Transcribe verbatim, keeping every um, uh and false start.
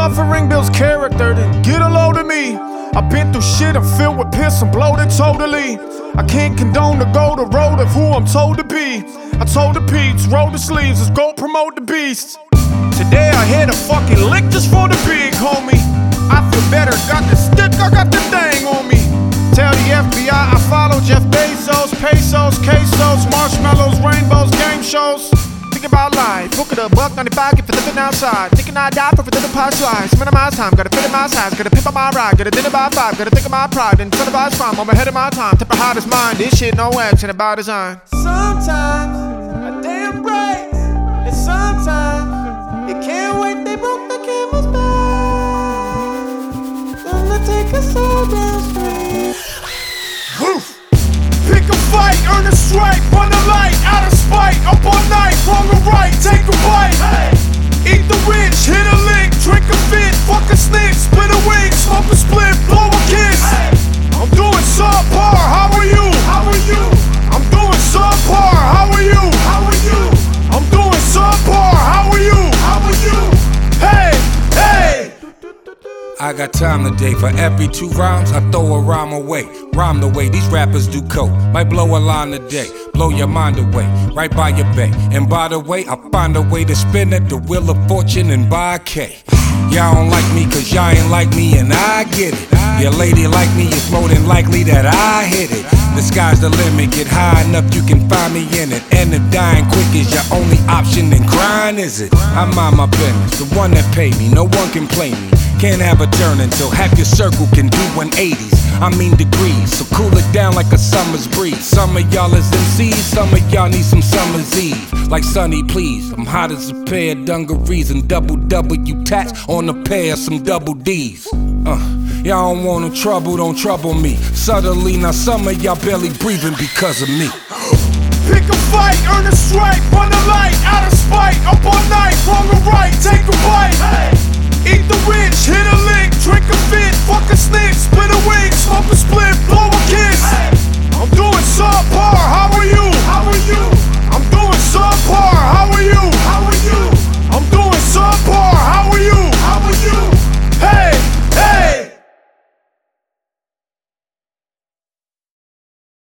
Suffering builds character, then get a load of me. I've been through shit, I'm filled with piss, I'm bloated totally. I can't condone to go the road of who I'm told to be. I told the peeps, roll the sleeves, let's go promote the beast. Today I hit a fucking lick just for the big homie. I feel better, got the stick, I got the thing on me. Tell the F B I I follow Jeff Bezos, pesos, quesos, marshmallows, rainbows, game shows. Think about life, hook it up, buck ninety-five, get for living outside. Thinking I die for living past lives. Minimize time, gotta fit in my size, gotta pimp on my ride, gotta dinner by five, gotta think of my pride, incentivize crime, I'm ahead of my time. Tip of hottest mind, this shit no action about design. Sometimes a damn right, and sometimes you can't wait, they broke the camel's back. Gonna take us all downstream. Woof! Pick a fight, earn a strike, run a light, out of spite, up all night, wrong or right, take a bite. Hey. Eat the rich, hit a lick, drink a fit, fuck a snitch, split a wing, smoke a split, blow a kiss. Hey. I'm doing subpar, how are you? How are you? I'm doing subpar, how are you? How are you? I'm doing subpar, how are you? How are you? Hey, hey! I got time today, for every two rhymes I throw a rhyme away. Rhyme the way these rappers do coke, might blow a line today, blow your mind away, right by your bay. And by the way, I find a way to spin at the wheel of fortune and buy a K. Y'all don't like me cause y'all ain't like me and I get it. Your lady like me, it's more than likely that I hit it. The sky's the limit, get high enough you can find me in it. And if dying quick is your only option, then crying is it. I mind my business, the one that paid me, no one can play me. Can't have a turn until half your circle can do one eighties. I mean degrees, so cool it down like a summer's breeze. Some of y'all is M Cs, some of y'all need some summer's eve. Like Sonny, please, I'm hot as a pair of dungarees and double W tats on a pair of some double D's. Uh, y'all don't want no trouble, don't trouble me. Suddenly, now some of y'all barely breathing because of me. Pick a fight, earn a strike, run a light, out of spite, up all night, wrong or right, take a bite. Hey. Eat the rich, hit a lick, drink a fit, fuck a snitch, split a wing, smoke a split, blow a kiss. Hey.